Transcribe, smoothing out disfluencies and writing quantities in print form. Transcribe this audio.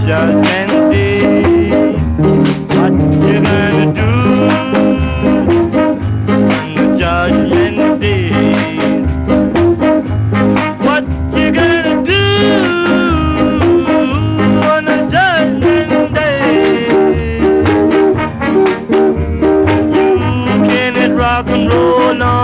judgment day. What you gonna do on the judgment day? What you gonna do on the judgment day? You cannot rock and roll on.